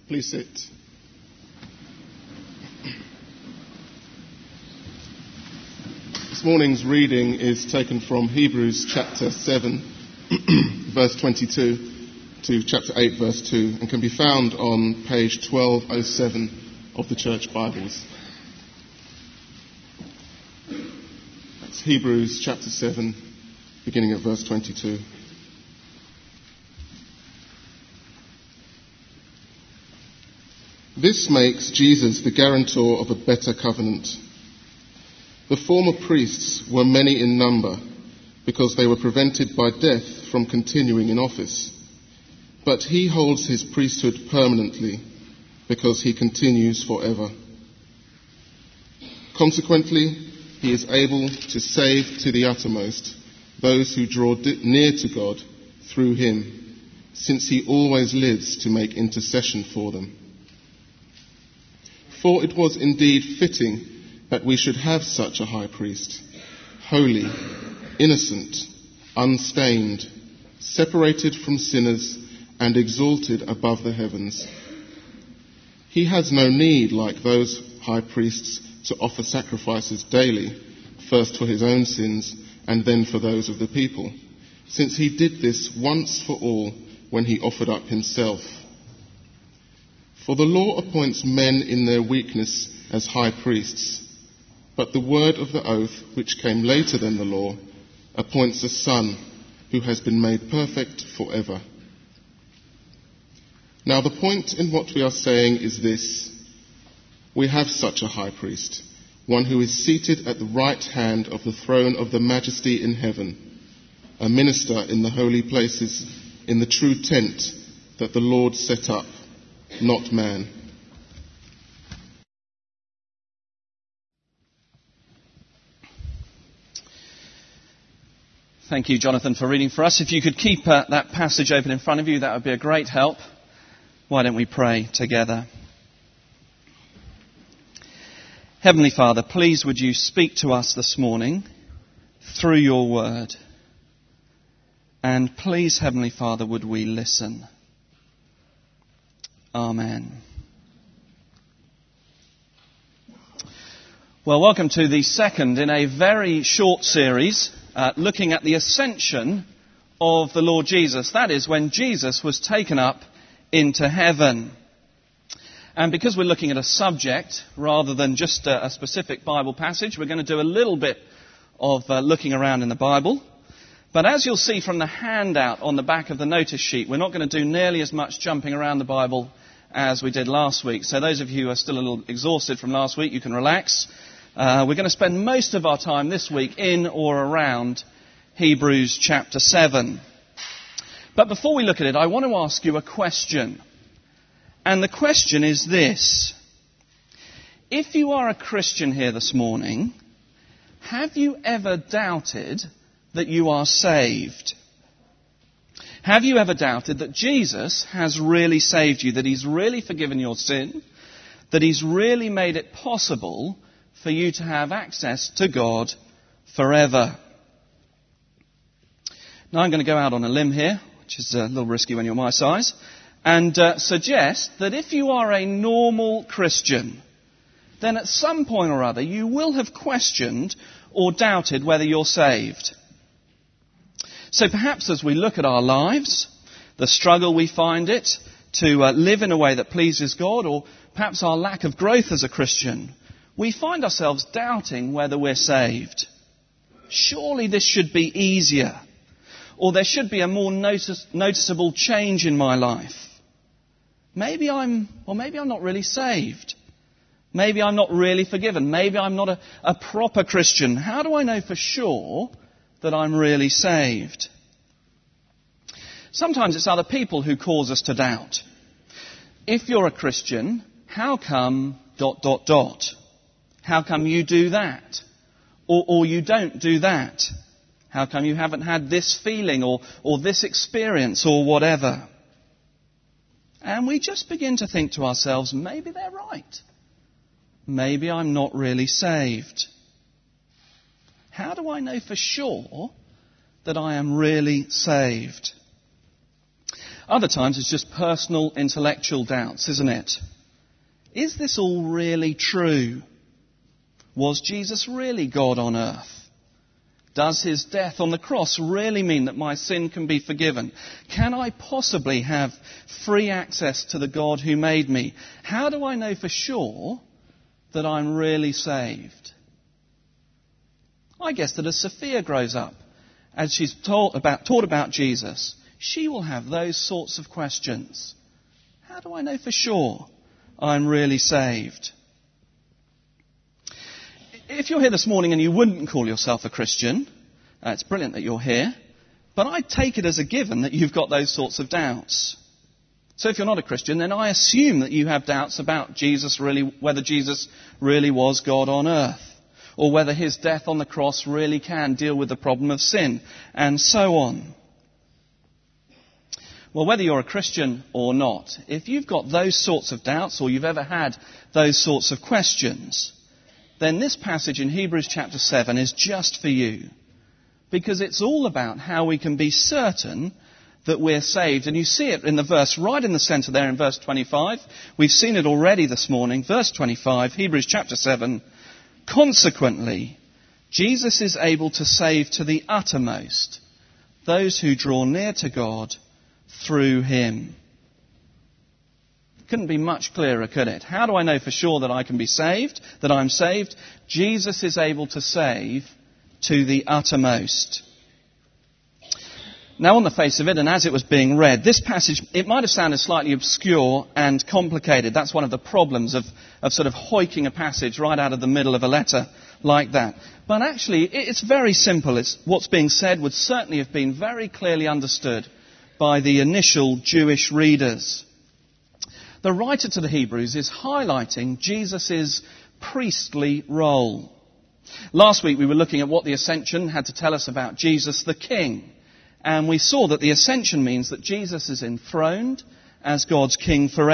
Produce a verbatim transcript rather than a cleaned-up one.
Please sit. This morning's reading is taken from Hebrews chapter seven, verse twenty-two, to chapter eight, verse two, and can be found on page twelve oh seven of the Church Bibles. That's Hebrews chapter seven, beginning at verse twenty-two. This makes Jesus the guarantor of a better covenant. The former priests were many in number because they were prevented by death from continuing in office. But he holds his priesthood permanently because he continues forever. Consequently, he is able to save to the uttermost those who draw near to God through him, since he always lives to make intercession for them. For it was indeed fitting that we should have such a high priest, holy, innocent, unstained, separated from sinners, and exalted above the heavens. He has no need, like those high priests, to offer sacrifices daily, first for his own sins and then for those of the people, since he did this once for all when he offered up himself. For the law appoints men in their weakness as high priests, but the word of the oath, which came later than the law, appoints a son who has been made perfect forever. Now the point in what we are saying is this: we have such a high priest, one who is seated at the right hand of the throne of the Majesty in heaven, a minister in the holy places, in the true tent that the Lord set up, not man. Thank you, Jonathan, for reading for us. If you could keep uh, that passage open in front of you, that would be a great help. Why don't we pray together? Heavenly Father, please would you speak to us this morning through your word. And please, Heavenly Father, would we listen. Amen. Well, welcome to the second in a very short series uh, looking at the ascension of the Lord Jesus. That is, when Jesus was taken up into heaven. And because we're looking at a subject rather than just a, a specific Bible passage, we're going to do a little bit of uh, looking around in the Bible. But as you'll see from the handout on the back of the notice sheet, we're not going to do nearly as much jumping around the Bible as we did last week. So those of you who are still a little exhausted from last week, you can relax. Uh, we're going to spend most of our time this week in or around Hebrews chapter seven. But before we look at it, I want to ask you a question. And the question is this: if you are a Christian here this morning, have you ever doubted that you are saved? Have you ever doubted that Jesus has really saved you, that he's really forgiven your sin, that he's really made it possible for you to have access to God forever? Now I'm going to go out on a limb here, which is a little risky when you're my size, and uh, suggest that if you are a normal Christian, then at some point or other you will have questioned or doubted whether you're saved. So perhaps as we look at our lives, the struggle we find it to uh, live in a way that pleases God, or perhaps our lack of growth as a Christian, we find ourselves doubting whether we're saved. Surely this should be easier, or there should be a more notice- noticeable change in my life. Maybe I'm, or maybe I'm not really saved. Maybe I'm not really forgiven. Maybe I'm not a, a proper Christian. How do I know for sure that I'm really saved? Sometimes it's other people who cause us to doubt. If you're a Christian, how come dot, dot, dot? How come you do that? Or, or you don't do that? How come you haven't had this feeling or, or this experience or whatever? And we just begin to think to ourselves, maybe they're right. Maybe I'm not really saved. How do I know for sure that I am really saved? Other times it's just personal intellectual doubts, isn't it? Is this all really true? Was Jesus really God on earth? Does his death on the cross really mean that my sin can be forgiven? Can I possibly have free access to the God who made me? How do I know for sure that I'm really saved? I guess that as Sophia grows up, as she's taught about, taught about Jesus, she will have those sorts of questions. How do I know for sure I'm really saved? If you're here this morning and you wouldn't call yourself a Christian, uh, it's brilliant that you're here, but I take it as a given that you've got those sorts of doubts. So if you're not a Christian, then I assume that you have doubts about Jesus really, whether Jesus really was God on earth, or whether his death on the cross really can deal with the problem of sin, and so on. Well, whether you're a Christian or not, if you've got those sorts of doubts, or you've ever had those sorts of questions, then this passage in Hebrews chapter seven is just for you. Because it's all about how we can be certain that we're saved. And you see it in the verse right in the centre there in verse twenty-five. We've seen it already this morning. Verse twenty-five, Hebrews chapter seven. Consequently, Jesus is able to save to the uttermost those who draw near to God through him. Couldn't be much clearer, could it? How do I know for sure that I can be saved, that I'm saved? Jesus is able to save to the uttermost. Now, on the face of it, and as it was being read, this passage, it might have sounded slightly obscure and complicated. That's one of the problems of, of sort of hoiking a passage right out of the middle of a letter like that. But actually, it's very simple. It's, what's being said would certainly have been very clearly understood by the initial Jewish readers. The writer to the Hebrews is highlighting Jesus' priestly role. Last week we were looking at what the ascension had to tell us about Jesus the King. And we saw that the ascension means that Jesus is enthroned as God's King forever.